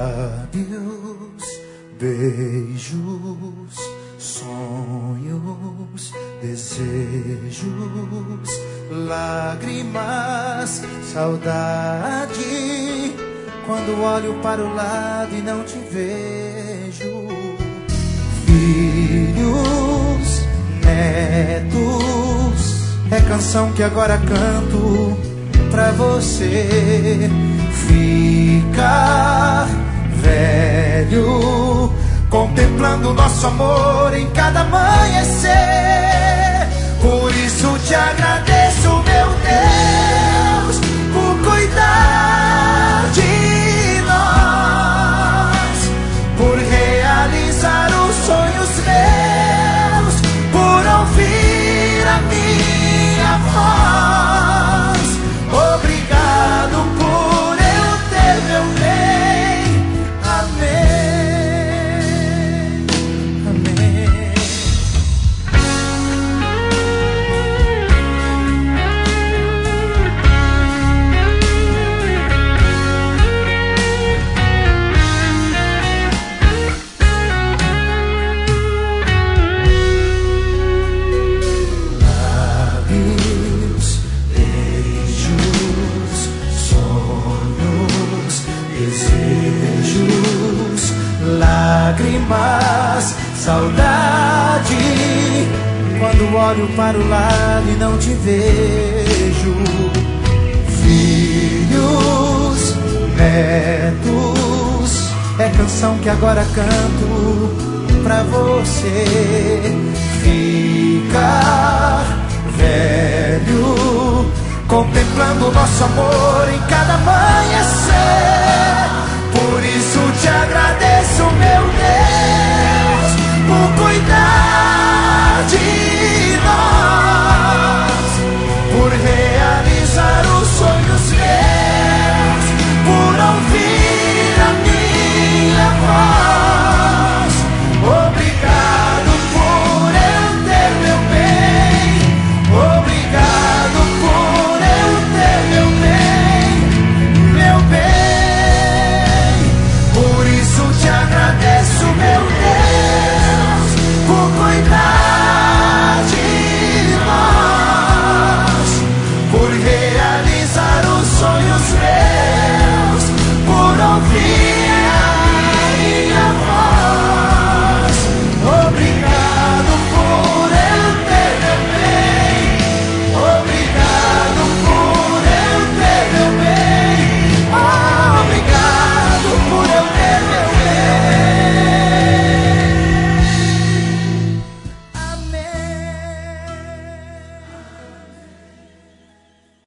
lábios, beijos, sonhos, desejos, lágrimas, saudade. Quando olho para o lado e não te vejo. Filhos, netos, é canção que agora canto pra você. Ficar velho, contemplando nosso amor em cada amanhecer. Por isso te agradeço, meu Deus, por cuidar de nós, por realizar os sonhos meus, por ouvir a minha voz. Obrigado por eu ter meu bem. Amém, amém. Lábios, beijos, sonhos, desejos, lágrimas, saudade. Quando olho para o lado e não te vejo. Filhos, netos, é canção que agora canto pra você. Ficar velho, contemplando nosso amor em cada amanhecer.